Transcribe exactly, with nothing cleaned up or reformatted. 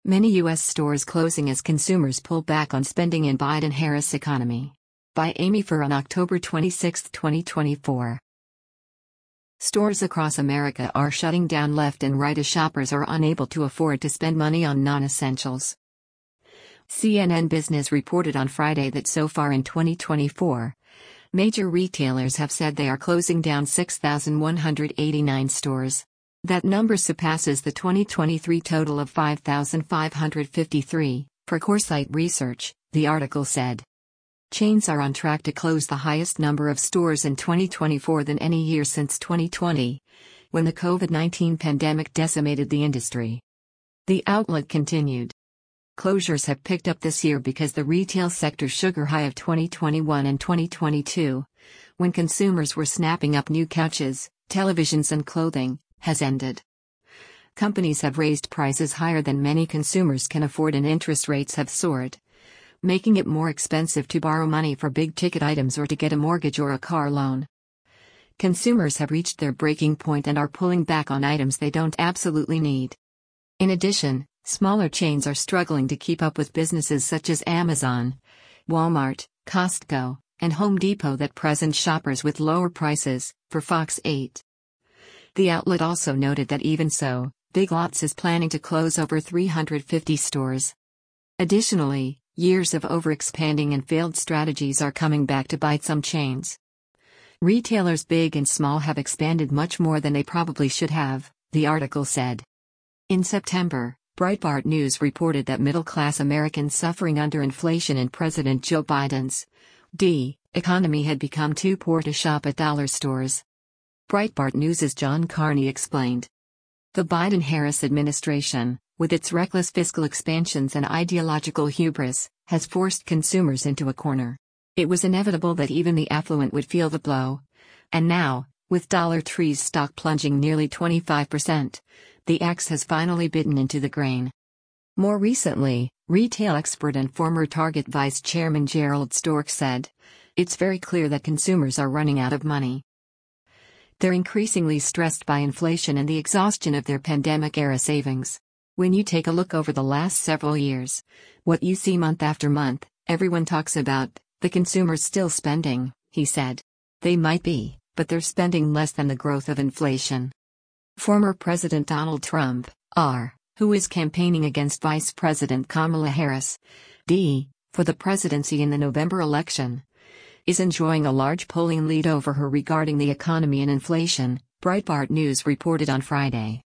Many U S stores closing as consumers pull back on spending in Biden-Harris economy. By Amy Furr on October twenty-sixth, twenty twenty-four. Stores across America are shutting down left and right as shoppers are unable to afford to spend money on non-essentials. C N N Business reported on Friday that so far in twenty twenty-four, major retailers have said they are closing down six thousand one hundred eighty-nine stores. That number surpasses the twenty twenty-three total of five thousand five hundred fifty-three, per Coresight Research, the article said. Chains are on track to close the highest number of stores in twenty twenty-four than any year since twenty twenty, when the COVID nineteen pandemic decimated the industry. The outlet continued. Closures have picked up this year because the retail sector's sugar high of twenty twenty-one and twenty twenty-two, when consumers were snapping up new couches, televisions and clothing, has ended. Companies have raised prices higher than many consumers can afford and interest rates have soared, making it more expensive to borrow money for big-ticket items or to get a mortgage or a car loan. Consumers have reached their breaking point and are pulling back on items they don't absolutely need. In addition, smaller chains are struggling to keep up with businesses such as Amazon, Walmart, Costco, and Home Depot that present shoppers with lower prices, for Fox eight. The outlet also noted that even so, Big Lots is planning to close over three hundred fifty stores. Additionally, years of overexpanding and failed strategies are coming back to bite some chains. Retailers big and small have expanded much more than they probably should have, the article said. In September, Breitbart News reported that middle-class Americans suffering under inflation in President Joe Biden's D economy had become too poor to shop at dollar stores. Breitbart News' John Carney explained. The Biden-Harris administration, with its reckless fiscal expansions and ideological hubris, has forced consumers into a corner. It was inevitable that even the affluent would feel the blow. And now, with Dollar Tree's stock plunging nearly twenty-five percent, the axe has finally bitten into the grain. More recently, retail expert and former Target Vice Chairman Gerald Stork said, "It's very clear that consumers are running out of money. They're increasingly stressed by inflation and the exhaustion of their pandemic-era savings. When you take a look over the last several years, what you see month after month, everyone talks about, the consumer's still spending," he said. "They might be, but they're spending less than the growth of inflation." Former President Donald Trump, R, who is campaigning against Vice President Kamala Harris, D, for the presidency in the November election, is enjoying a large polling lead over her regarding the economy and inflation, Breitbart News reported on Friday.